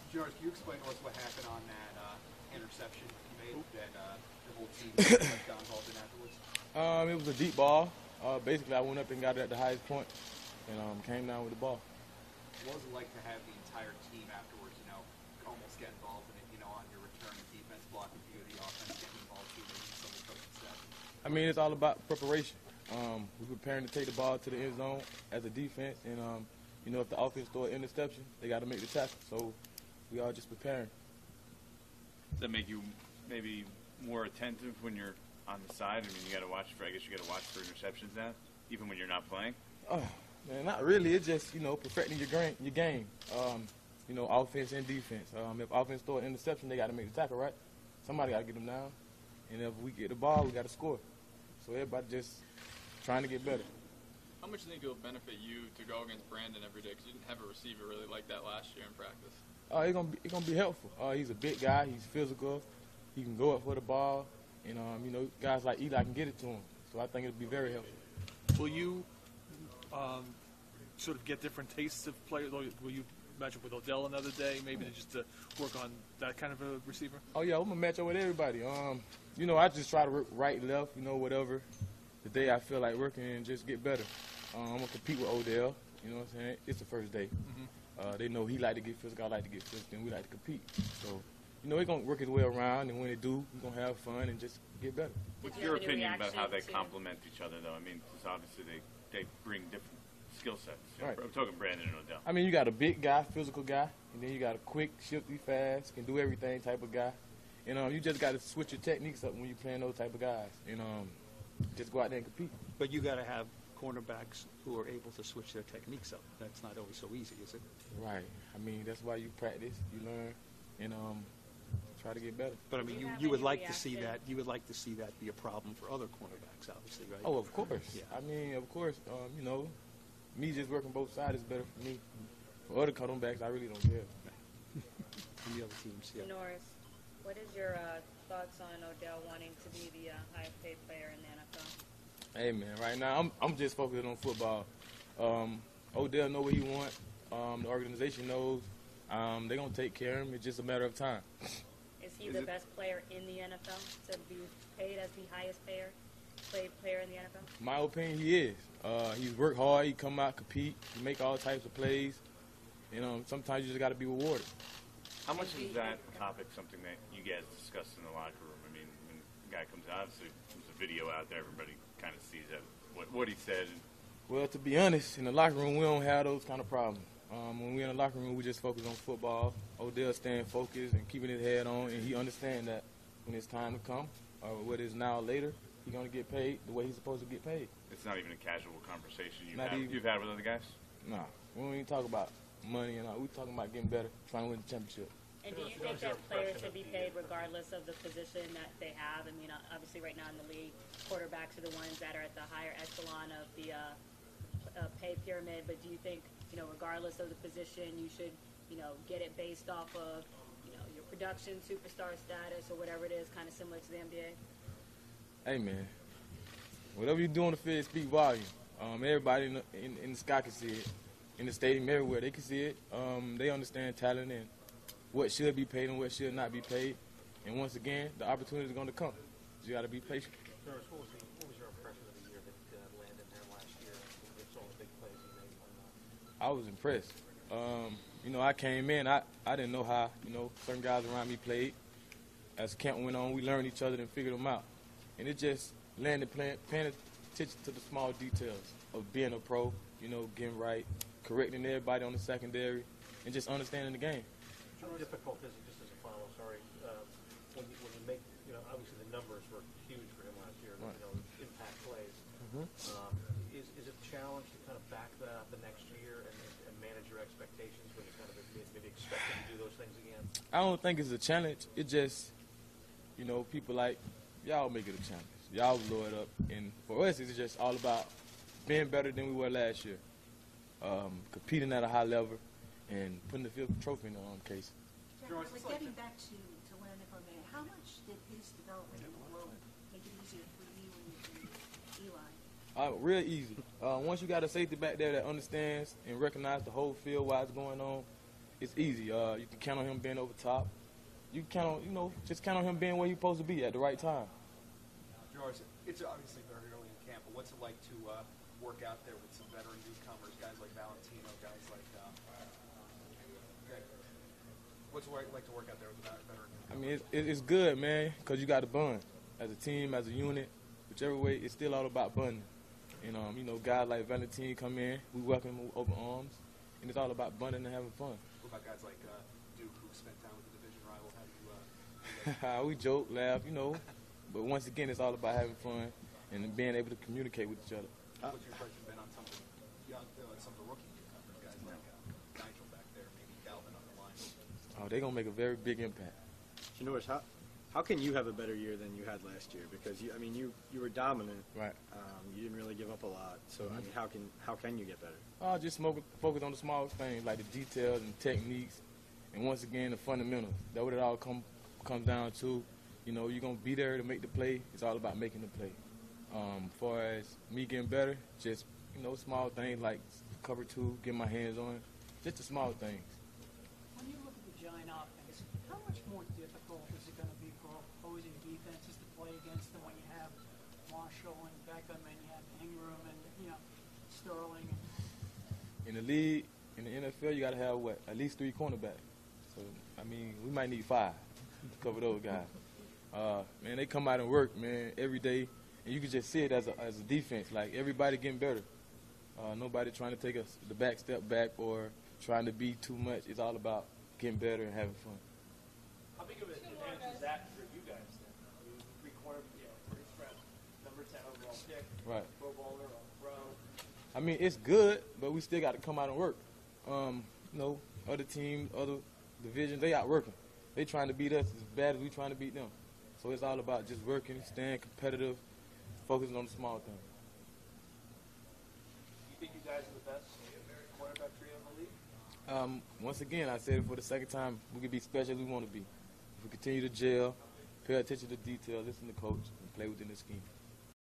George, can you explain to us what happened on that interception you made that the whole team got involved in afterwards? It was a deep ball. Basically, I went up and got it at the highest point and came down with the ball. What was it like to have the entire team afterwards, almost get involved in it, on your return of defense, blocking for you, the offense getting involved too, maybe some of the coaching staff? I mean, it's all about preparation. We're preparing to take the ball to the end zone as a defense, and if the offense throw an interception, they got to make the tackle. So we are just preparing. Does that make you maybe more attentive when you're on the side? I mean, you got to watch for. I guess you got to watch for interceptions now, even when you're not playing. Oh man, not really. It's just perfecting your game. Offense and defense. If offense throw an interception, they got to make the tackle, right? Somebody got to get them down, and if we get the ball, we got to score. So everybody just trying to get better. How much do you think it will benefit you to go against Brandon every day? Because you didn't have a receiver really like that last year in practice. It's gonna be helpful. He's a big guy. He's physical. He can go up for the ball, and guys like Eli can get it to him. So I think it'll be very helpful. Will you sort of get different tastes of players? Will you match up with Odell another day, maybe just to work on that kind of a receiver? Oh yeah, I'm gonna match up with everybody. I just try to work right, left, whatever. The day I feel like working and just get better. I'm gonna compete with Odell. You know what I'm saying? It's the first day. Mm-hmm. They know he like to get physical, I like to get physical, and we like to compete. So, he's gonna work his way around, and when they do, we're gonna have fun and just get better. What's your opinion about how they complement each other, though? I mean, because obviously they bring different skill sets. Right. I'm talking Brandon and Odell. I mean, you got a big guy, physical guy, and then you got a quick, shifty, fast, can do everything type of guy. And you just got to switch your techniques up when you're playing those type of guys, and just go out there and compete. But you got to have cornerbacks who are able to switch their techniques up. That's not always so easy, is it? Right. I mean, that's why you practice, you learn, and try to get better. But I mean, you would like to see that. You would like to see that be a problem for other cornerbacks, obviously, right? Oh, of course. Yeah. I mean, of course. Me just working both sides is better for me. For other cornerbacks, I really don't care. And the other teams, yeah. Norris, what is your thoughts on Odell wanting to be the highest paid player in the NFL? Hey man, right now I'm just focused on football. Odell know what he wants. The organization knows. They're gonna take care of him. It's just a matter of time. Is he the best player in the NFL to be paid as the highest paid player in the NFL? My opinion, he is. He's worked hard. He come out, compete, he make all types of plays. Sometimes you just got to be rewarded. How much is that topic something that you guys discuss in the locker room? I mean, when the guy comes out, obviously there's a video out there, everybody kind of sees that, what he said. Well, to be honest, in the locker room, we don't have those kind of problems. When we're in the locker room, we just focus on football. Odell staying focused and keeping his head on, and he understands that when it's time to come, or whether it's now or later, he's going to get paid the way he's supposed to get paid. It's not even a casual conversation you've had with other guys? Nah, we don't even talk about money and all. We're talking about getting better, trying to win the championship. And do you think that players should be paid regardless of the position that they have? I mean, obviously right now in the league, quarterbacks are the ones that are at the higher echelon of the pay pyramid. But do you think, regardless of the position, you should, get it based off of, your production, superstar status, or whatever it is, kind of similar to the NBA? Hey, man, whatever you do on the field, speak volume. Everybody in the sky can see it. In the stadium, everywhere, they can see it. They understand talent and what should be paid and what should not be paid. And once again, the opportunity is going to come. You got to be patient. Norris, what was your impression of the year that landed there last year? With all the big plays he made and whatnot? I was impressed. I came in, I didn't know how, certain guys around me played. As camp went on, we learned each other and figured them out. And it just landed paying attention to the small details of being a pro, getting right, correcting everybody on the secondary, and just understanding the game. How difficult is it, just as a follow, when you make, obviously the numbers were huge for him last year, right. Impact plays. Mm-hmm. Is it a challenge to kind of back that up the next year and manage your expectations when you kind of maybe expect him to do those things again? I don't think it's a challenge. It just, people like, y'all make it a challenge. Y'all blow it up. And for us, it's just all about being better than we were last year. Competing at a high level and putting the field trophy in the case. Generally, getting back to Len, if I may, how much did his development in the world make it easier for you and Eli? Real easy. Once you got a safety back there that understands and recognizes the whole field while it's going on, it's easy. You can count on him being over top. You can count on, just count on him being where he's supposed to be at the right time. George, it's obviously very early in camp, but what's it like to work out there with some veteran newcomers, guys like Valentino, guys like Greg? What's it like to work out there with a veteran newcomer? I mean, it's good, man, because you got to bond. As a team, as a unit, whichever way, it's still all about bonding. And, guys like Valentine come in, we welcome them with open arms, and it's all about bonding and having fun. What about guys like Duke, who spent time with the division rival? How do you We joke, laugh, but once again, it's all about having fun and being able to communicate with each other. what's your impression been on some of the rookie newcomers, guys like Nigel back there, maybe Calvin on the line? Oh, they're going to make a very big impact. Janoris, how can you have a better year than you had last year? Because you were dominant. Right. You didn't really give up a lot. So I mean, how can you get better? Just focus on the small things like the details and techniques, and once again the fundamentals. That's what it all comes down to. You're gonna be there to make the play. It's all about making the play. As far as me getting better, just small things like cover two, get my hands on it, just the small things. When you look at the Giant offense, how much more difficult is it going to be for opposing defenses to play against them when you have Marshall and Beckham and you have Ingram and Sterling? In the league, in the NFL, you got to have at least 3 cornerbacks. So I mean, we might need 5 to cover those guys. Man, they come out and work, man, every day, and you can just see it as a defense. Like everybody getting better. Nobody trying to take the back step back or trying to be too much. It's all about getting better and having fun. How big of an advantage is that for you guys then? I mean, 3 corner, first round, number 10 overall pick, Right. Pro Bowler, All-Pro. I mean, it's good, but we still got to come out and work. Other teams, other divisions, they out working. They trying to beat us as bad as we trying to beat them. So it's all about just working, staying competitive, focusing on the small things. Do you think you guys are the best cornerback trio in the league? Once again, I said it for the second time, we can be special as we want to be. If we continue to gel, pay attention to detail, listen to coach, and play within the scheme.